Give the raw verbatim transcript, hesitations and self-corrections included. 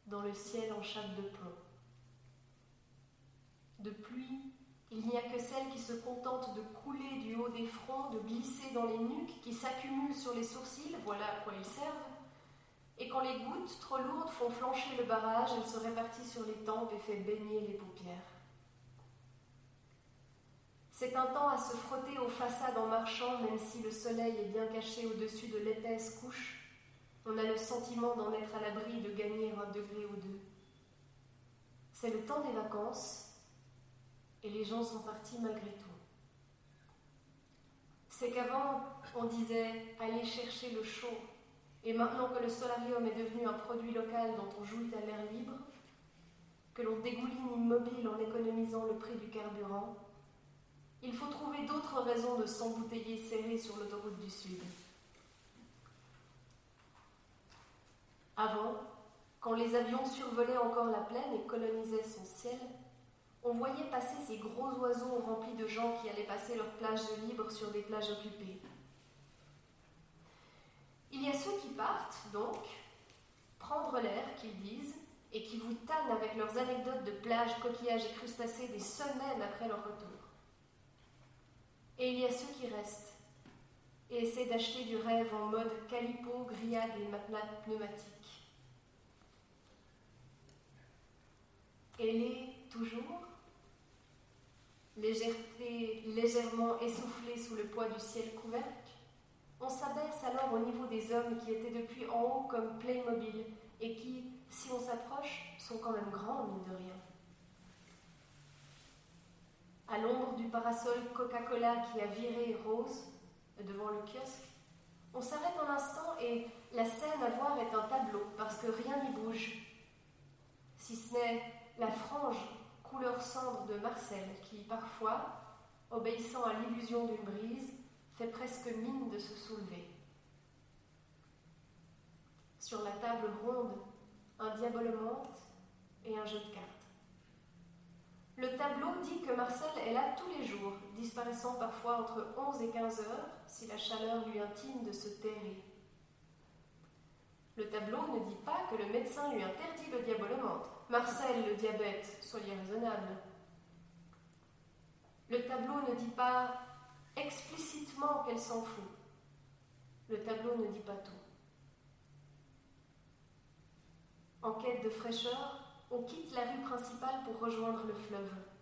dans le ciel en chape de plomb. De pluie, il n'y a que celles qui se contentent de couler du haut des fronts, de glisser dans les nuques, qui s'accumulent sur les sourcils, voilà à quoi ils servent, et quand les gouttes, trop lourdes, font flancher le barrage, elles se répartissent sur les tempes et fait baigner les paupières. C'est un temps à se frotter aux façades en marchant, même si le soleil est bien caché au-dessus de l'épaisse couche. On a le sentiment d'en être à l'abri, de gagner un degré ou deux. C'est le temps des vacances, et les gens sont partis malgré tout. C'est qu'avant, on disait « aller chercher le chaud », et maintenant que le solarium est devenu un produit local dont on jouit à l'air libre, que l'on dégouline immobile en économisant le prix du carburant, il faut trouver d'autres raisons de s'embouteiller serré sur l'autoroute du Sud. Avant, quand les avions survolaient encore la plaine et colonisaient son ciel, on voyait passer ces gros oiseaux remplis de gens qui allaient passer leurs plages libres sur des plages occupées. Il y a ceux qui partent, donc, prendre l'air, qu'ils disent, et qui vous tannent avec leurs anecdotes de plages, coquillages et crustacés des semaines après leur retour. Et il y a ceux qui restent et essaient d'acheter du rêve en mode calipo, grillade et matelas pneumatiques. Elle est toujours légèreté, légèrement essoufflée sous le poids du ciel couvercle. On s'abaisse alors au niveau des hommes qui étaient depuis en haut comme Playmobil et qui, si on s'approche, sont quand même grands, mine de rien. À l'ombre du parasol Coca-Cola qui a viré rose devant le kiosque, on s'arrête un instant et la scène à voir est un tableau parce que rien n'y bouge, si ce n'est la frange couleur cendre de Marcel qui, parfois, obéissant à l'illusion d'une brise, fait presque mine de se soulever. Sur la table ronde, un diabolomante et un jeu de cartes. Le tableau dit que Marcel est là tous les jours, disparaissant parfois entre onze et quinze heures, si la chaleur lui intime de se terrer. Le tableau ne dit pas que le médecin lui interdit le diabolomante. Marcel, le diabète, soyez raisonnable. Le tableau ne dit pas explicitement qu'elle s'en fout. Le tableau ne dit pas tout. En quête de fraîcheur, on quitte la rue principale pour rejoindre le fleuve.